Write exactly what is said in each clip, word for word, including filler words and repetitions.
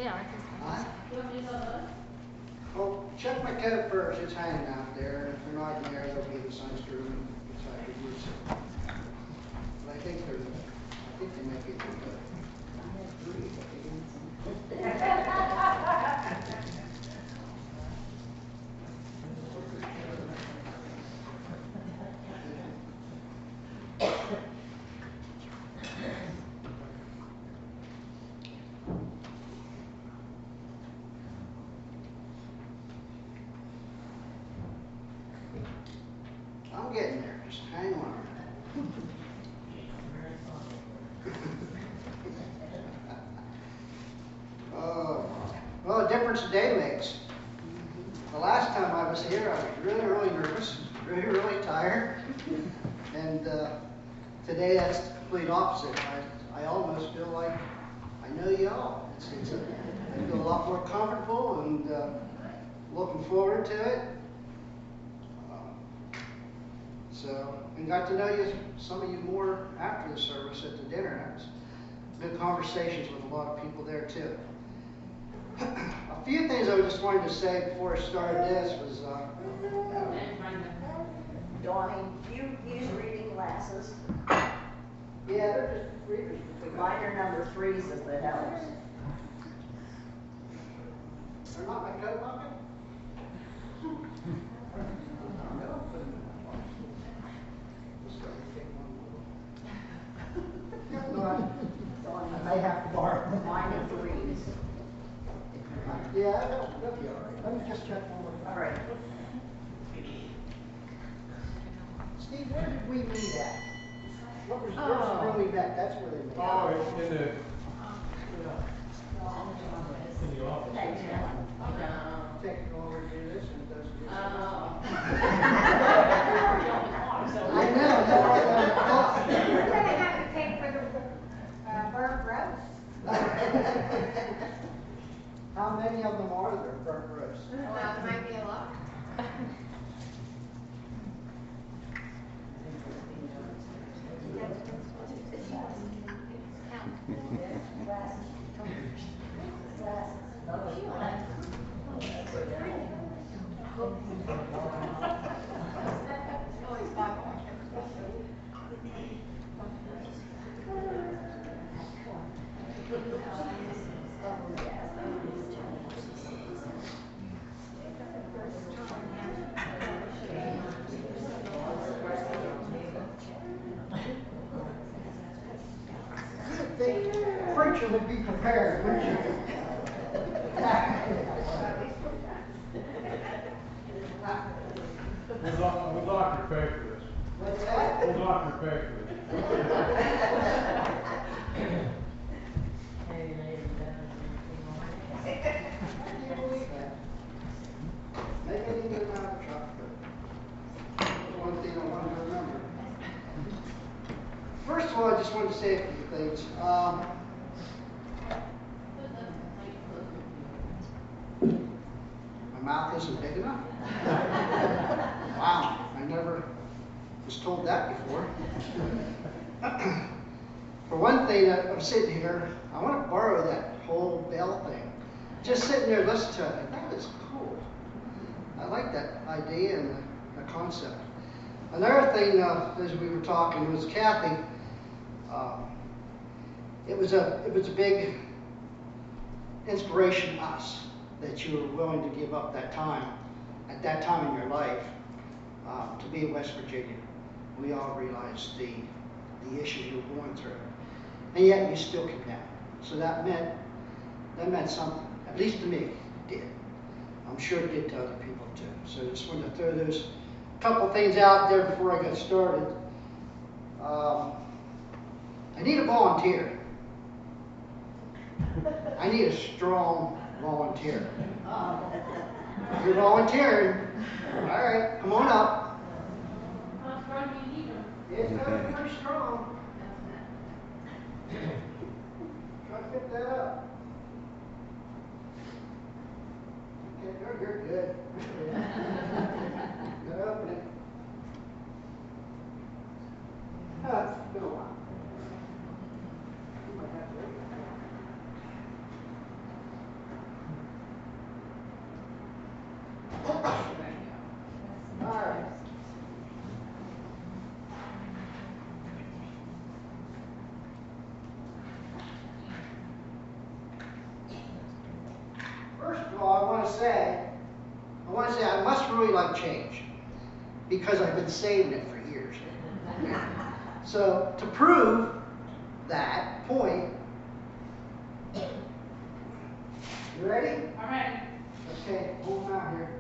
Yeah, it's Huh? You want me to tell those? Well, check my coat first, it's hanging out there, and if they're not in there, they'll be the sunscreen, which I could use it. But I think they're, I think they might be pretty good. I had three, but they didn't send. I'm getting there, just hang on. Oh, well, a difference a day makes. The last time I was here, I was really, really nervous, really, really tired. And uh, today, that's the complete opposite. I, I almost feel like I know y'all. It's, it's a, I feel a lot more comfortable and uh, looking forward to it. Um, so, and got to know you, some of you more after the service at the dinner. It was good conversations with a lot of people there too. A few things I just wanted to say before I started this was, uh, Donnie, do you use reading glasses? yeah, they're just readers. Mine are number threes if it helps. They're not my coat pocket? I have to borrow. Mine are threes. Yeah, that'll, that'll be all right. Let me just check one more. All right. Steve, where did we meet at? What was, Oh. where's the room we met? That's where they met. Oh, in the, in the office. Thanks, Ellen. Taking over to do this and it doesn't do Oh. I know, that's We're gonna have to pay for the, uh, burnt roast. How many of them are there, burnt roast? Well, it might be a lot. The preacher would be prepared, wouldn't you? We'll doc, we'll doctor pay for this. What's that? We'll doctor pay for this. Hey, ladies and Can you believe that? Maybe I didn't get him out of the truck, but that's one thing I wanted to remember. First of all, I just wanted to say a few things. Um, my mouth isn't big enough? Wow, I never was told that before. For one thing, I- I'm sitting here, I want to borrow that whole bell thing. Just sitting there listening to it, that is cool. I like that idea and the, the concept. Another thing, uh, as we were talking, was Kathy. Um, it was a it was a big inspiration to us that you were willing to give up that time at that time in your life um, to be in West Virginia. We all realized the the issues you were going through, and yet you still came down. So that meant that meant something, at least to me, it did. I'm sure it did to other people too. So I just wanted to throw those couple things out there before I got started. Um, I need a volunteer. I need a strong volunteer. You're volunteering. All right, come on up. How strong do you need them? It's gotta be pretty strong. Try to pick that up. Okay, you're, you're good. Good opening. Oh, it's been a while. You might have to wait. to say, I want to say I must really like change because I've been saving it for years. So to prove that point, you ready? All right. Okay, hold on out here.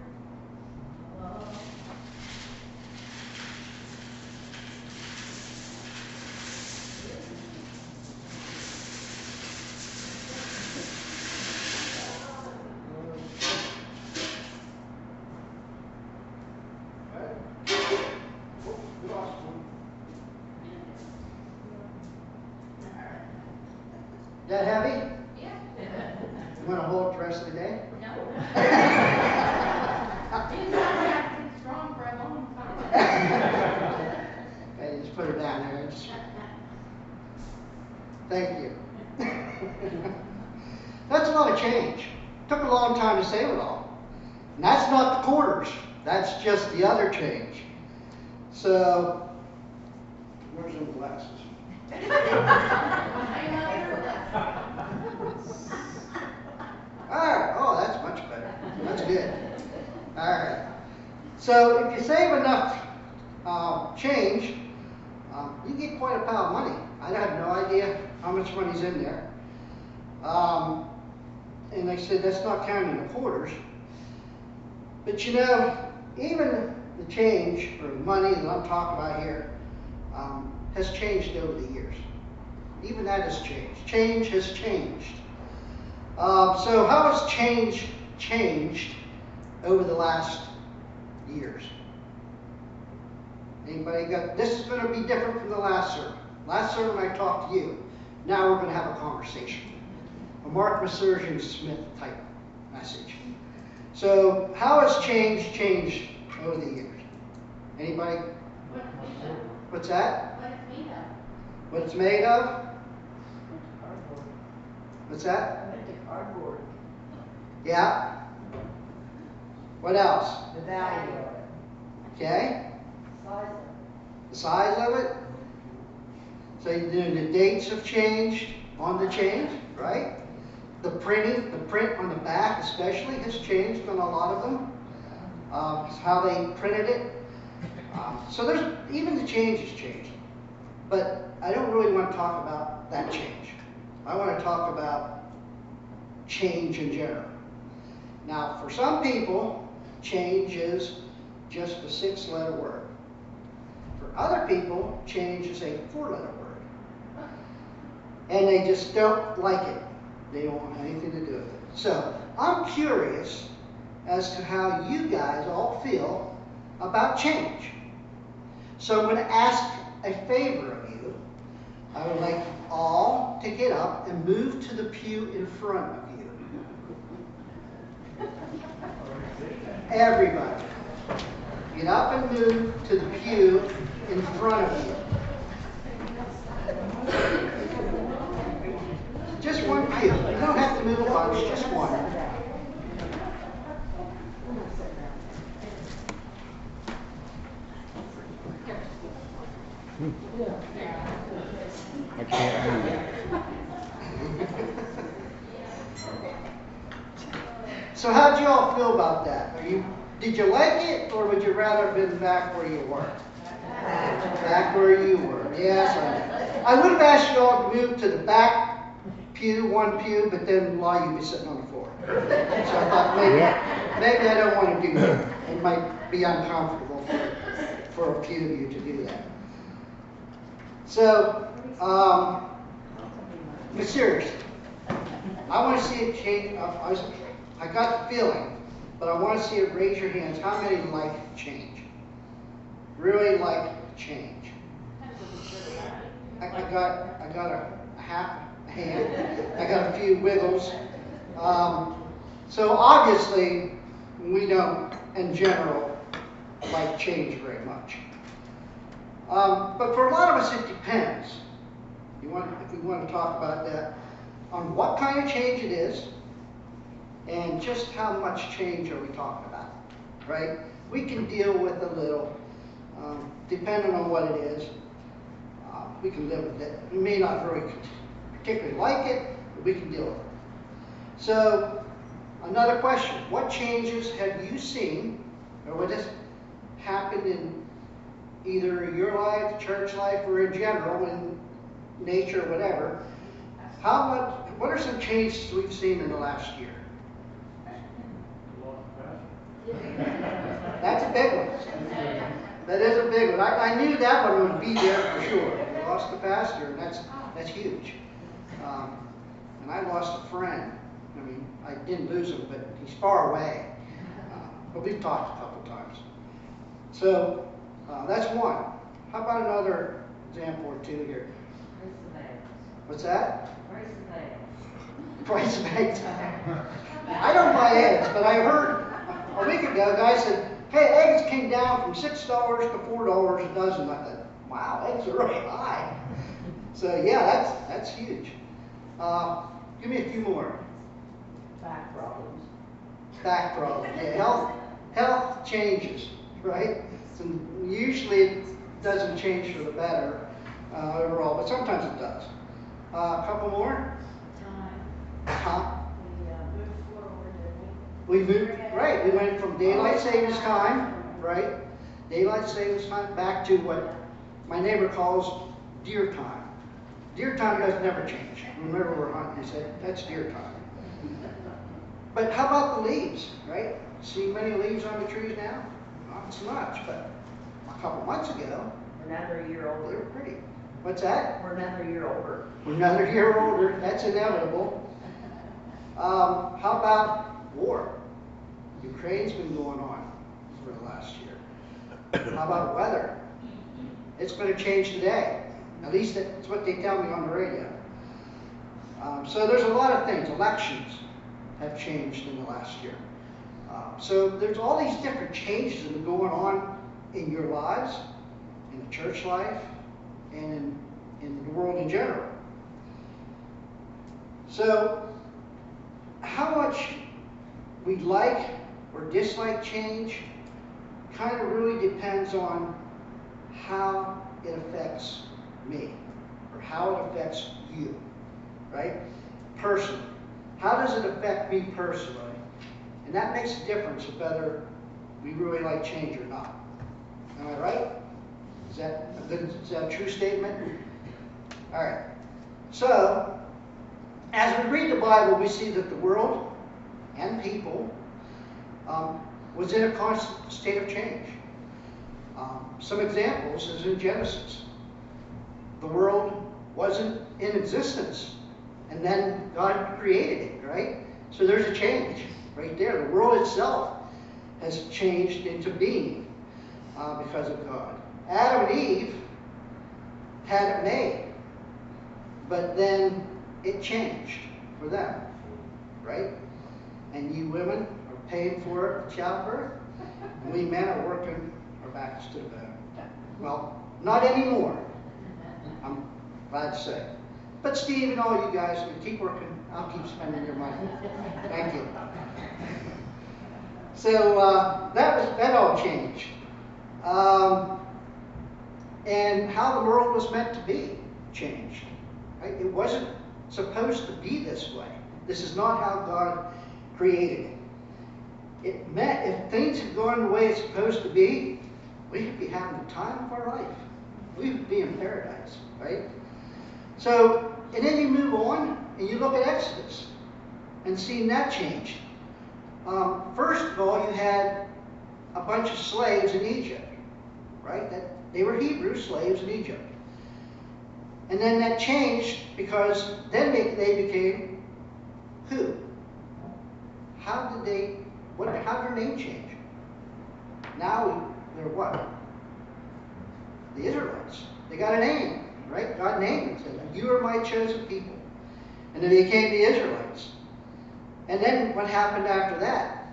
That heavy? Yeah. You want to hold it the rest of the day? No. It's not been strong for a long time. Okay, just put it down there. Just... Thank you. That's a lot of change. Took a long time to save it all. And that's not the quarters. That's just the other change. So, where's them glasses? Alright, oh, that's much better. That's good. Alright. So, if you save enough uh, change, um, you get quite a pile of money. I have no idea how much money's in there. Um, and like I said, that's not counting the quarters. But you know, even the change, or money that I'm talking about here, um, has changed over the years. Even that has changed. Change has changed. Um, so how has change changed over the last years? Anybody got, this is going to be different from the last sermon. Last sermon I talked to you. Now we're going to have a conversation. A Mark Masurgeon Smith type message. So how has change changed over the years? Anybody? What it's made of. What's that? What it's made of. What it's made of? Cardboard. What's that? I went to cardboard. Yeah. What else? The value of it. Okay. Size of The size of it. So the, the dates have changed on the change, right? The printing, the print on the back especially has changed on a lot of them. Uh, how they printed it. Um, so there's, even the change has changed. But I don't really want to talk about that change. I want to talk about change in general. Now, for some people, change is just a six-letter word. For other people, change is a four-letter word. And they just don't like it. They don't want anything to do with it. So, I'm curious as to how you guys all feel about change. So I'm going to ask a favor of you. I would like you all to get up and move to the pew in front of you. Everybody. Get up and move to the pew in front of you. Just one pew. You don't have to move a bunch, just one. I can't read it. So how'd you all feel about that? Are you, did you like it, or would you rather have been back where you were? Back where you were. Yes, I, I would have asked you all to move to the back pew, one pew, but then while you'd be sitting on the floor. So I thought maybe, Yeah. maybe I don't want to do that. It might be uncomfortable for, for a few of you to do that. So, um, but seriously, I want to see it change. I, I, was, I got the feeling, but I want to see it. Raise your hands. How many like change? Really like change? I, I got, I got a, a half a hand. I got a few wiggles. Um, so obviously, we don't, in general, like change very much. Um, but for a lot of us, it depends. You want, if we want to talk about that, on what kind of change it is, and just how much change are we talking about, right? We can deal with a little, um, depending on what it is. Uh, we can live with it. We may not very particularly like it, but we can deal with it. So, Another question, what changes have you seen, or what has happened in either your life, church life, or in general, in nature, whatever? How much, what are some changes we've seen in the last year? That's a big one. That is a big one. I, I knew that one would be there for sure. We lost the pastor, and that's, that's huge. Um, and I lost a friend. I mean, I didn't lose him, but he's far away. Uh, but we've talked a couple times. So uh, that's one. How about another example or two here? Price of eggs. What's that? Price of eggs. Price of eggs. I don't buy eggs, but I heard a week ago a guy said, hey, eggs came down from six dollars to four dollars a dozen. I thought, wow, eggs are really high. So yeah, that's, that's huge. Uh, give me a few more. Back problems. Back problems. Yeah, health, health changes, right? So usually it doesn't change for the better uh, overall, but sometimes it does. Uh, a couple more. Time. Huh? We uh, moved forward, didn't we? We moved, right, we went from daylight savings time, right? Daylight savings time back to what my neighbor calls deer time. Deer time does never change. Whenever we're hunting, he said, that's deer time. But how about the leaves, right? See many leaves on the trees now? Not so much, but a couple months ago, We're another year they were older. pretty. What's that? We're another year older. We're another year older, that's inevitable. Um, how about war? Ukraine's been going on for the last year. How about weather? It's going to change today. At least that's what they tell me on the radio. Um, so there's a lot of things. Elections have changed in the last year. Um, so there's all these different changes that are going on in your lives, in the church life, and in, in the world in general. So how much we like or dislike change kind of really depends on how it affects me or how it affects you, right? Personally. How does it affect me personally? And that makes a difference of whether we really like change or not. Am I right? Is that a good, is that a true statement? All right. So, as we read the Bible, we see that the world and people um, was in a constant state of change. Um, some examples is in Genesis. The world wasn't in existence, and then God created it, right? So there's a change right there. The world itself has changed into being uh, because of God. Adam and Eve had it made, but then it changed for them, right? And you women are paying for it, childbirth, and we men are working our backs to the bone. Well, not anymore, I'm glad to say. But Steve and all you guys, if you keep working, I'll keep spending your money. Thank you. So uh, that was that all changed. Um, and how the world was meant to be changed. Right? It wasn't supposed to be this way. This is not how God created it. It meant if things had gone the way it's supposed to be, we could be having the time of our life. We would be in paradise, right? So, and then you move on and you look at Exodus and seeing that change. Um, first of all, you had a bunch of slaves in Egypt, right? That they were Hebrew slaves in Egypt. And then that changed because then they, they became who? How did they, what, how did their name change? Now we, they're what? The Israelites. They got a name, right? God named them. Said, you are my chosen people. And then they became the Israelites. And then what happened after that?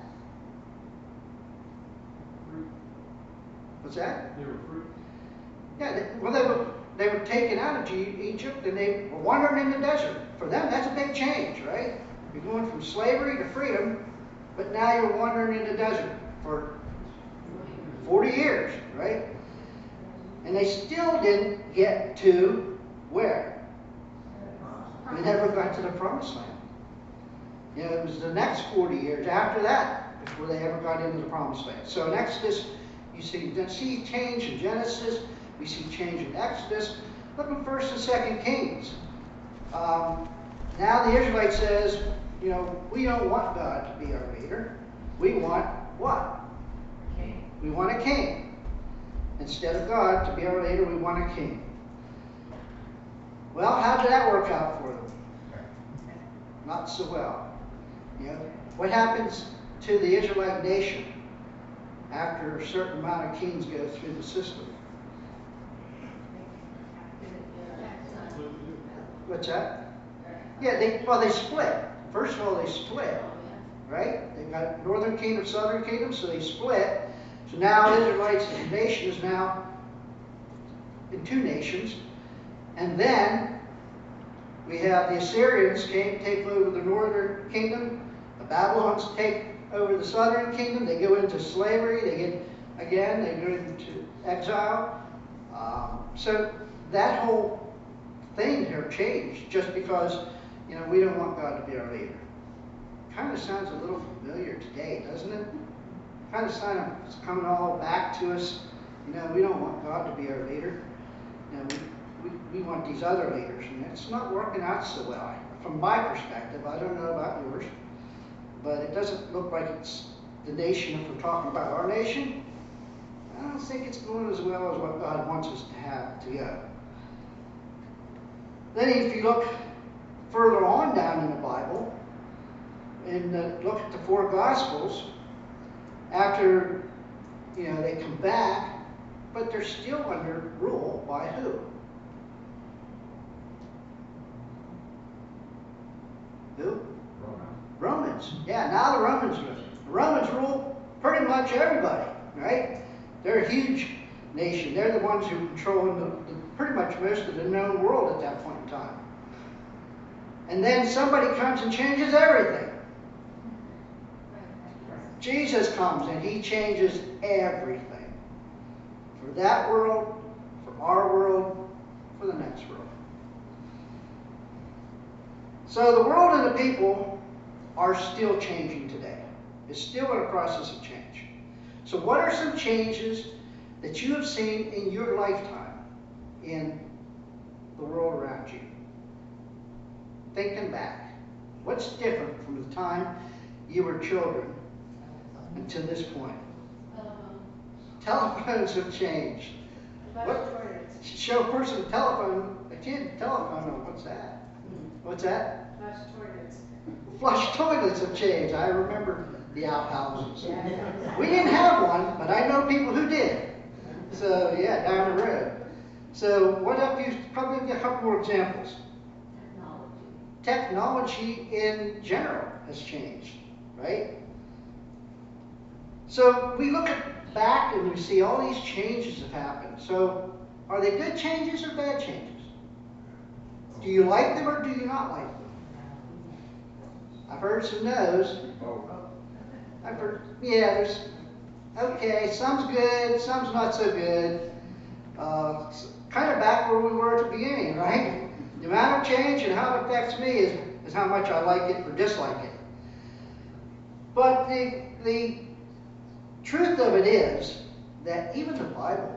What's that? They were fruit. Yeah, they, well, they were, they were taken out of G- Egypt and they were wandering in the desert. For them, that's a big change, right? You're going from slavery to freedom, but now you're wandering in the desert for forty years, right? And they still didn't get to where? They never got to the promised land. You know, it was the next forty years after that before they ever got into the promised land. So in Exodus, you see, you see change in Genesis, we see change in Exodus. Look at First and Second Kings. Um, now the Israelite says, you know, we don't want God to be our leader. We want what? King. We want a king. Instead of God to be our leader, we want a king. Well, how did that work out for them? Not so well. You know, what happens to the Israelite nation after a certain amount of kings go through the system? What's that? Yeah, they well they split. First of all, they split, right? They got northern kingdom, southern kingdom, so they split. So now Israelites as a nation is now in two nations, and then we have the Assyrians came take over the northern kingdom. The Babylons take over the southern kingdom. They go into slavery. They get again. They go into exile. Um, so that whole thing here changed just because, you know, we don't want God to be our leader. Kind of sounds a little familiar today, doesn't it? Kind of sound of it's coming all back to us. You know, we don't want God to be our leader. You know, we, we, we want these other leaders, and it's not working out so well. From my perspective, I don't know about yours, but it doesn't look like it's the nation. If we're talking about our nation, I don't think it's going as well as what God wants us to have to go. Then if you look further on down in the Bible, and uh, look at the four Gospels, after, you know, they come back, but they're still under rule by who? Who? Romans. Romans. Yeah, now the Romans rule. The Romans rule pretty much everybody, right? They're a huge nation. They're the ones who control the, the, pretty much most of the known world at that point in time. And then somebody comes and changes everything. Jesus comes and he changes everything. For that world, for our world, for the next world. So the world and the people are still changing today. It's still in a process of change. So what are some changes that you have seen in your lifetime in the world around you? Thinking back, what's different from the time you were children until this point? Telephones have changed. What? Show a person a telephone, a kid a telephone, what's that? What's that? Flush toilets. Flush toilets have changed. I remember the outhouses. We didn't have one, but I know people who did. So yeah, down the road. So what have you, probably a couple more examples. Technology in general has changed, right? So we look at back and we see all these changes have happened. So are they good changes or bad changes? Do you like them or do you not like them? I've heard some no's. Oh. I've heard, yeah, there's, okay, some's good, some's not so good. Uh, kind of back where we were at the beginning, right? The amount of change and how it affects me is, is how much I like it or dislike it. But the, the truth of it is that even the Bible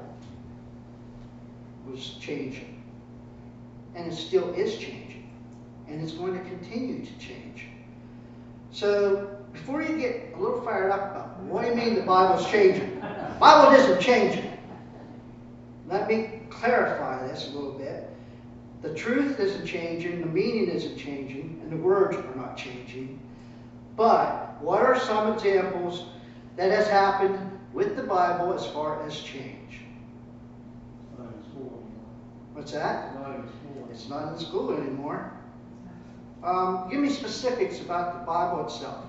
was changing. And it still is changing. And it's going to continue to change. So before you get a little fired up about what do you mean the Bible's changing? The Bible isn't changing. Let me clarify this a little bit. The truth isn't changing, the meaning isn't changing, and the words are not changing. But what are some examples that has happened with the Bible as far as change? It's not in school anymore. What's that? It's not in school. It's not in school anymore. Um, give me specifics about the Bible itself.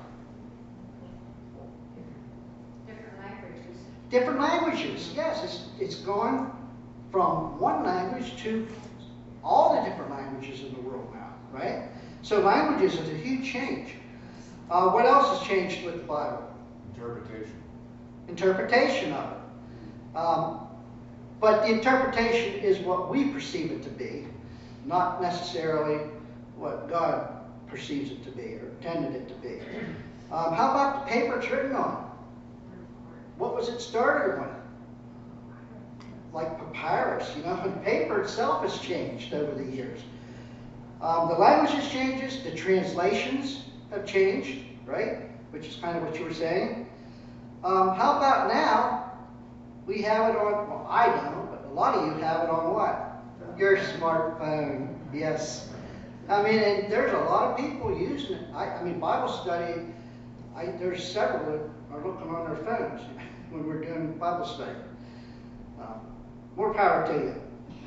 Different languages. Different languages, yes. It's, it's gone from one language to all the different languages in the world now, right? So languages is a huge change. Uh, what else has changed with the Bible? Interpretation. Interpretation of it. Um, but the interpretation is what we perceive it to be, not necessarily what God perceives it to be or intended it to be. Um, how about the paper it's written on? What was it started with? Like papyrus, you know, and paper itself has changed over the years. Um, the languages changes, the translations have changed, right? Which is kind of what you were saying. Um, how about now, we have it on, well, I don't, but a lot of you have it on what? Your smartphone, yes. I mean, and there's a lot of people using it. I, I mean, Bible study, I, there's several that are looking on their phones when we're doing Bible study. Um, more power to you.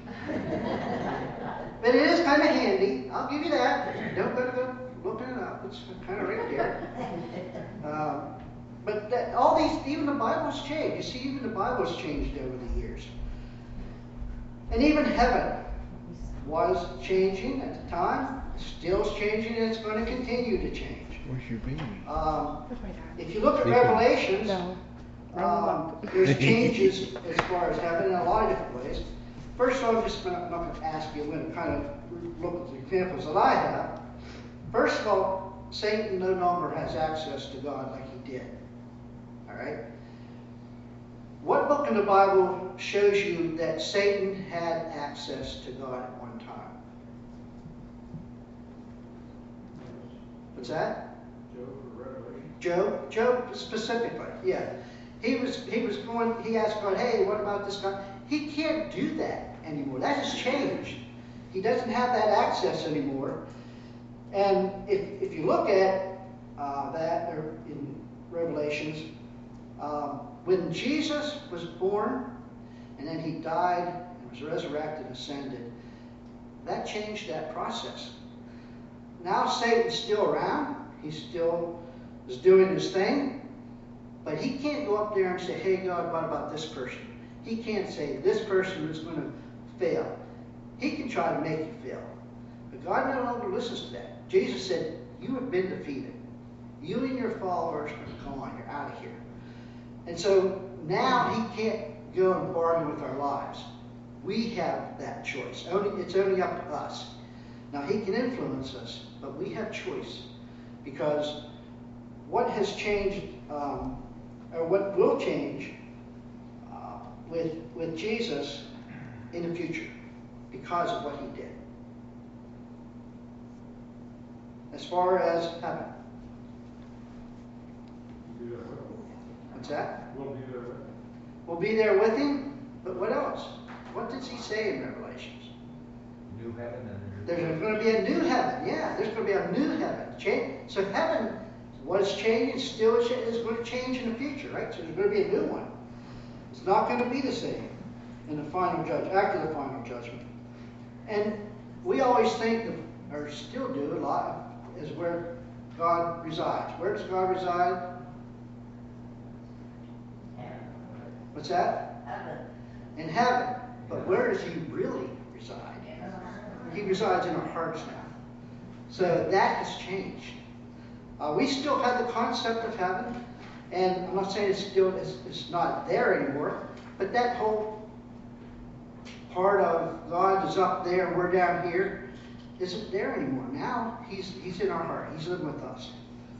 But it is kind of handy. I'll give you that. Don't go to go looking it up. It's kind of right there. Um, but that, all these, even the Bible's changed. You see, even the Bible's changed over the years. And even heaven was changing at the time. Still changing, and it's going to continue to change. Where's your baby? Um, if you look at Revelations, um, there's changes as far as heaven in a lot of different ways. First of all, I'm just gonna, I'm not going to ask you, I'm going to kind of look at the examples that I have. First of all, Satan no longer has access to God like he did. All right? What book in the Bible shows you that Satan had access to God at one time? What's that? Job or Revelation? Job? Job specifically, yeah. He was he was going, he asked God, hey, what about this guy? He can't do that anymore. That has changed. He doesn't have that access anymore. And if, if you look at uh, that or in Revelations, um, when Jesus was born and then he died and was resurrected and ascended, that changed that process. Now Satan's still around. He still is doing his thing. But he can't go up there and say, hey, God, what about this person? He can't say, this person is going to fail. He can try to make you fail. But God no longer listens to that. Jesus said, you have been defeated. You and your followers are gone. You're out of here. And so now he can't go and bargain with our lives. We have that choice. Only, it's only up to us. Now he can influence us, but we have choice. Because what has changed, um, or what will change uh, with, with Jesus in the future because of what he did. As far as heaven. We'll be there with him. What's that? We'll be there with him. We'll be there with him, but what else? What does he say in Revelations? New heaven and new There's going to be a new heaven. Yeah, there's going to be a new heaven. Change. So heaven, what is changing, still is going to change in the future, right? So there's going to be a new one. It's not going to be the same in the final judge, after the final judgment. And we always think, that, or still do a lot, is where God resides. Where does God reside? What's that? Heaven. In heaven. But where does he really reside? He resides in our hearts now. So that has changed. Uh, we still have the concept of heaven, and I'm not saying it's still it's, it's not there anymore, but that whole part of God is up there and we're down here isn't there anymore. Now he's he's in our heart. He's living with us.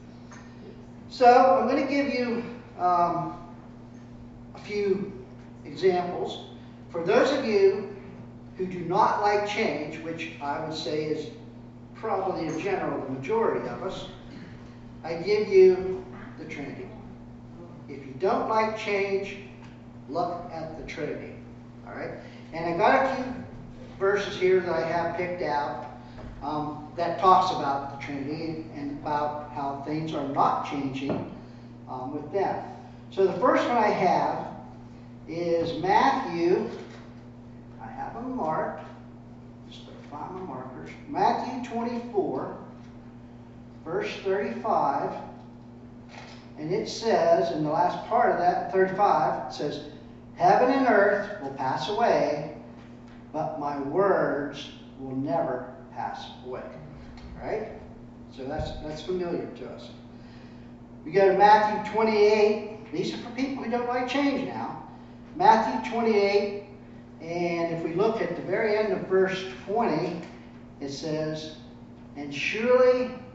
So I'm going to give you um, a few examples. For those of you who do not like change, which I would say is probably in general the majority of us, I give you the Trinity. If you don't like change, look at the Trinity. All right? And I got a few verses here that I have picked out um, that talks about the Trinity and about how things are not changing um, with them. So the first one I have is Matthew. I have them marked. Just find my markers. Matthew twenty-four, verse thirty-five. And it says, in the last part of that, thirty-five, it says, heaven and earth will pass away, but my words will never pass away. Right? So that's that's familiar to us. We go to Matthew twenty-eight. These are for people who don't like change now. Matthew twenty-eight, and if we look at the very end of verse twenty, it says, and surely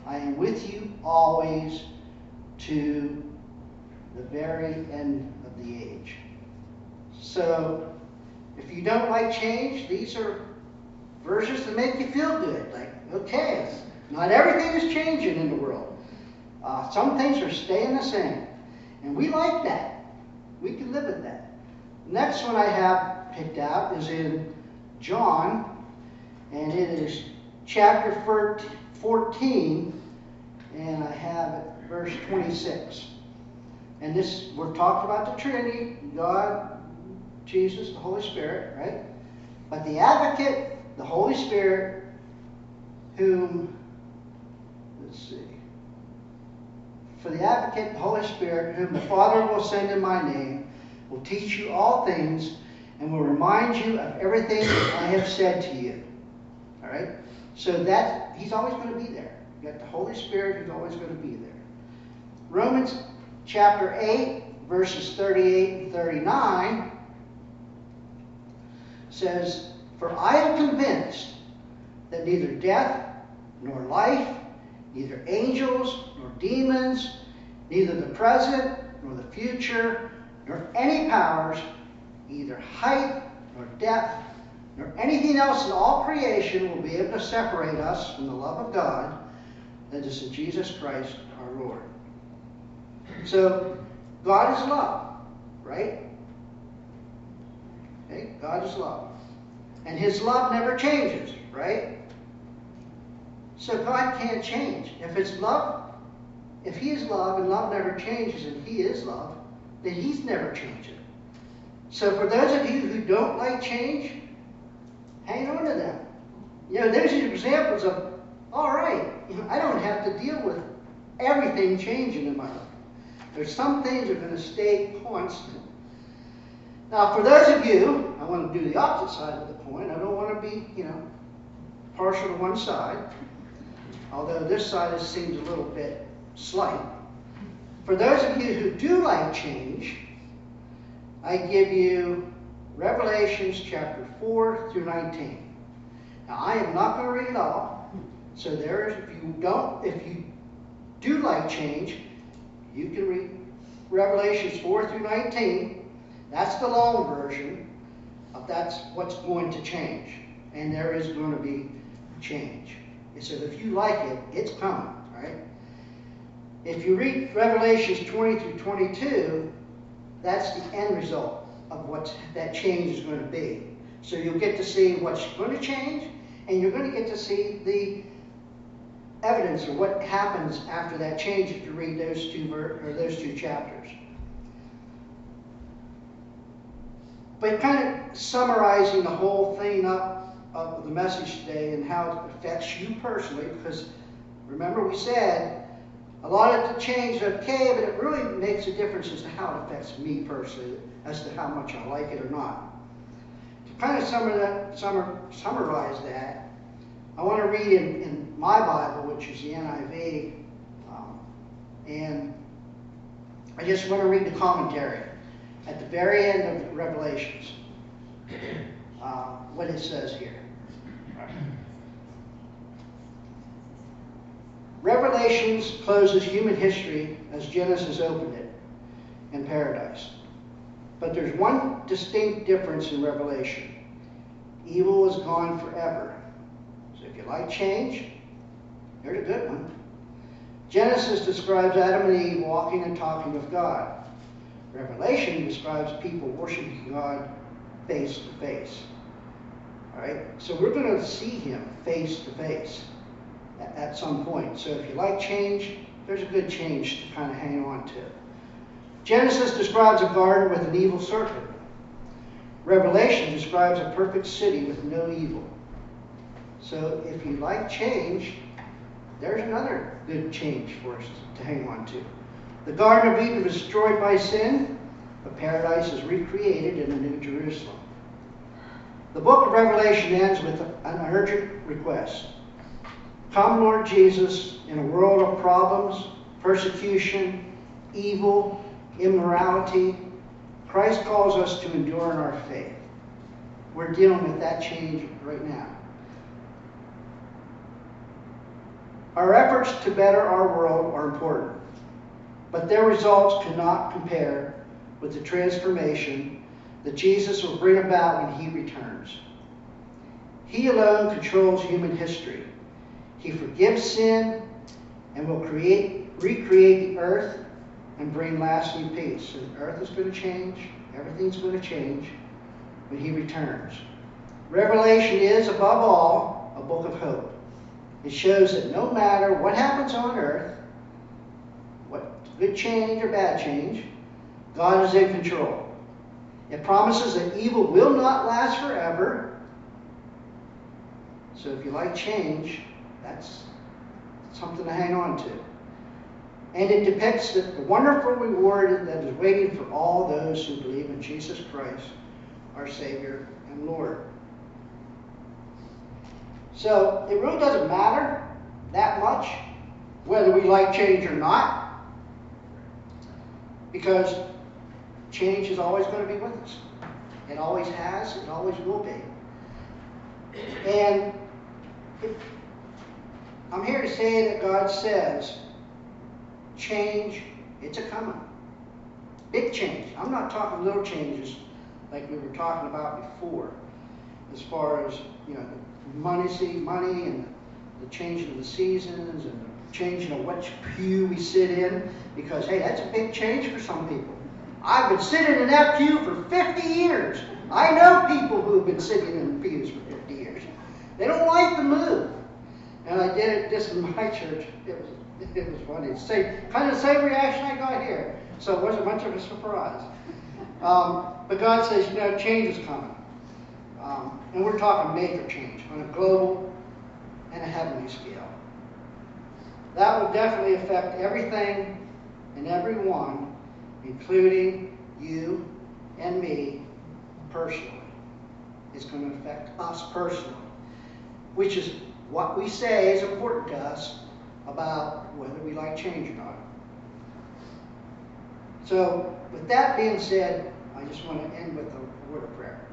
I am with you always to the very end of the age. So, if you don't like change, these are verses that make you feel good. Like, okay, not everything is changing in the world. Uh, some things are staying the same. And we like that. We can live with that. Next one I have picked out is in John, and it is chapter fourteen, and I have it, verse twenty-six. And this, we're talking about the Trinity, God, Jesus, the Holy Spirit, right? But the advocate, the Holy Spirit, whom, let's see, for the advocate, the Holy Spirit, whom the Father will send in my name, will teach you all things and will remind you of everything I have said to you. All right? So that, he's always going to be there. You got the Holy Spirit who's always going to be there. Romans chapter eight, verses thirty-eight and thirty-nine says, for I am convinced that neither death nor life, neither angels nor demons, neither the present nor the future, nor any powers, either height nor depth, nor anything else in all creation will be able to separate us from the love of God that is in Jesus Christ our Lord. So, God is love, right? Okay, God is love. And his love never changes, right? So God can't change. If it's love, if he is love and love never changes and he is love, then he's never changing. So for those of you who don't like change, hang on to them. You know, there's examples of, all right, you know, I don't have to deal with everything changing in my life. There's some things that are going to stay constant. Now, for those of you, I want to do the opposite side of the coin. I don't want to be, you know, partial to one side. Although this side seems a little bit slight. For those of you who do like change, I give you Revelations chapter four through nineteen. Now, I am not going to read it all. So there is, if you don't, if you do like change, you can read Revelations four through nineteen. That's the long version of that's what's going to change. And there is going to be change. And so if you like it, it's coming, right? If you read Revelations twenty through twenty-two, that's the end result of what that change is going to be. So you'll get to see what's going to change, and you're going to get to see the evidence of what happens after that change if you read those two ver- or those two chapters. But kind of summarizing the whole thing up of the message today and how it affects you personally, because remember we said a lot of the change is okay, but it really makes a difference as to how it affects me personally, as to how much I like it or not. To kind of summar that, summar, summarize that, I want to read in, in my Bible, which is the N I V, um, and I just want to read the commentary at the very end of Revelations, uh, what it says here. Revelations closes human history as Genesis opened it in paradise. But there's one distinct difference in Revelation. Evil is gone forever. So if you like change, here's a good one. Genesis describes Adam and Eve walking and talking with God. Revelation describes people worshiping God face to face. All right? So we're going to see him face to face at some point. So if you like change, there's a good change to kind of hang on to. Genesis describes a garden with an evil serpent. Revelation describes a perfect city with no evil. So if you like change, there's another good change for us to hang on to. The Garden of Eden was destroyed by sin, but paradise is recreated in the New Jerusalem. The book of Revelation ends with an urgent request. Come, Lord Jesus, in a world of problems, persecution, evil, immorality. Christ calls us to endure in our faith. We're dealing with that change right now. Our efforts to better our world are important, but their results cannot compare with the transformation that Jesus will bring about when he returns. He alone controls human history. He forgives sin and will create, recreate the earth and bring lasting peace. So the earth is going to change. Everything's going to change when he returns. Revelation is, above all, a book of hope. It shows that no matter what happens on earth, what good change or bad change, God is in control. It promises that evil will not last forever. So if you like change, that's something to hang on to. And it depicts the wonderful reward that is waiting for all those who believe in Jesus Christ, our Savior and Lord. So it really doesn't matter that much whether we like change or not, because change is always going to be with us. It always has, it always will be. And if, I'm here to say that God says, change, it's a coming. Big change. I'm not talking little changes like we were talking about before, as far as, you know, the money, see, money and the changing of the seasons and the changing of which pew we sit in, because, hey, that's a big change for some people. I've been sitting in that pew for fifty years. I know people who have been sitting in the pews for fifty years. They don't like the move. And I did it just in my church. It was it was funny. It's the same, kind of the same reaction I got here. So it wasn't much of a surprise. Um, but God says, you know, change is coming. Um, and we're talking major change on a global and a heavenly scale. That will definitely affect everything and everyone, including you and me personally. It's going to affect us personally, which is what we say is important to us about whether we like change or not. So, with that being said, I just want to end with a word of prayer.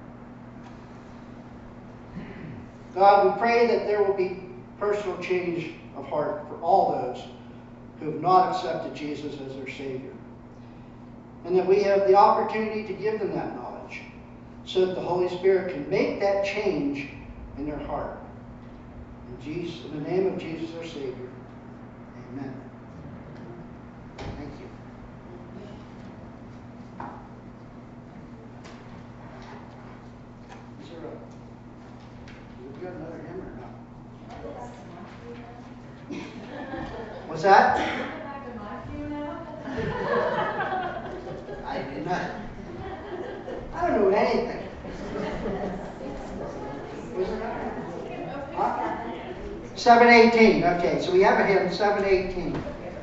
God, we pray that there will be personal change of heart for all those who have not accepted Jesus as their Savior. And that we have the opportunity to give them that knowledge so that the Holy Spirit can make that change in their heart. In, Jesus, in the name of Jesus our Savior, amen. Thank you. Is there a, have we got another hymn or not? What's that? Back to my pew now? I did not. I don't know anything. Was it not? Huh? seven eighteen. Okay, so we have a hymn, seven eighteen.